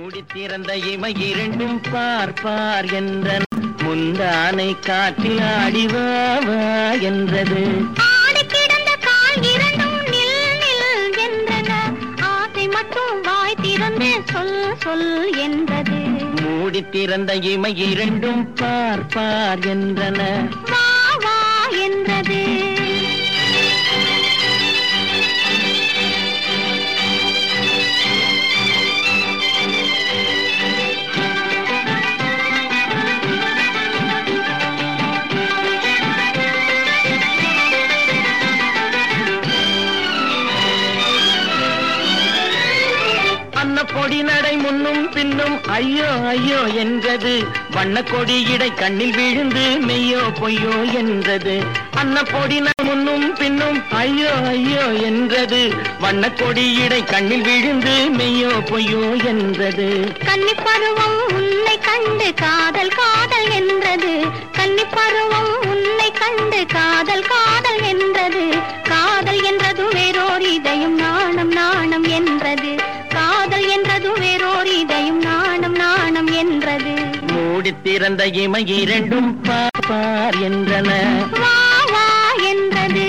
மூடி திறந்த இமை இரண்டும் பார்ப்பார் என்றன, முந்தானை காற்றில் ஆடிவாவா என்றது. ஆடி கிடந்த கால் இரண்டும் நில் நில் என்றன, ஆசை மட்டும் வாய் திறந்து சொல் சொல் என்றது. மூடி திறந்த இமை இரண்டும் பார்ப்பார் என்றன, வா வா என்றது. பொடி நடை முன்னும் பின்னும் ஐயோ ஐயோ என்றது, வண்ணக்கொடி இடை கண்ணில் விழுந்து மெய்யோ பொய்யோ என்றது. அன்னப்பொடி நடை முன்னும் பின்னும் ஐயோ ஐயோ என்றது, வண்ணக்கொடி இடை கண்ணில் விழுந்து மெய்யோ பொய்யோ என்றது. கன்னிப்பருவம் உன்னை கண்டு காதல் காதல் என்றது, கன்னிப்பருவம் உன்னை கண்டு காதல் காதல் என்றது. காதல் என்றது வேறோர் இதயம் நாணம் நாணம் என்றது, காதல் என்றது வேறோர் இதயம் நாணம் நாணம் என்றது. மூடி திறந்த இமை இரண்டும் பார்ப்பார் என்றன, வா வா என்றது.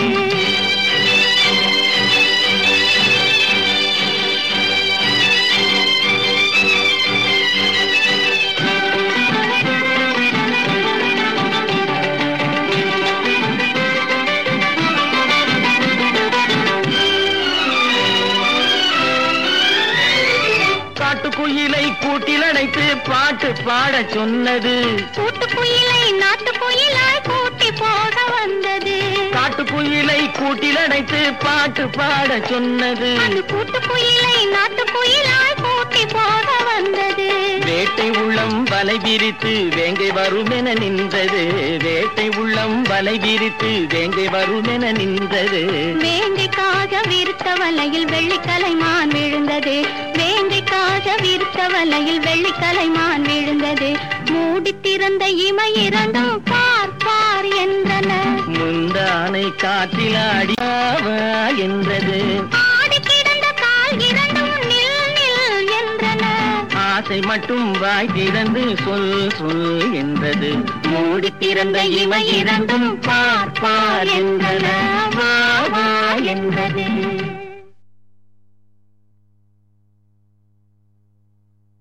குயிலை கூட்டில் அடைத்து பாட்டு பாட சொன்னது, கூட்டுக்குயிலை நாட்டுக்குயிலாய் கூட்டி போக வந்தது. காட்டுக்குயிலை கூட்டில் அடைத்து பாட்டு பாட சொன்னது, அந்த கூட்டுக்குயிலை நாட்டுக்குயிலாய் கூட்டி போக வந்தது. வேட்டை உள்ளம் வலை விரித்து வேங்கை வருமென நின்றது, வேட்டை உள்ளம் வலை விரித்து வேங்கை வருமென நின்றது. வேங்கைக்காக விருத்த வலையில் வெள்ளிக்கலைமான் விழுந்தது, வேங்கைக்காக விருத்த வலையில் வெள்ளிக்கலைமான் விழுந்தது. மூடி திறந்த இமை இரண்டும் பார்ப்பார் என்றன, முந்தானை காற்றில் ஆடிவாவா என்றது. ஆடி கிடந்த கால் இரண்டும் நில் நில் என்றன, ஆசை மட்டும் வாய் திறந்து சொல் சொல் என்றது. மூடி திறந்த இமை இரண்டும் பார்ப்பார் என்றன, வா வா என்றது.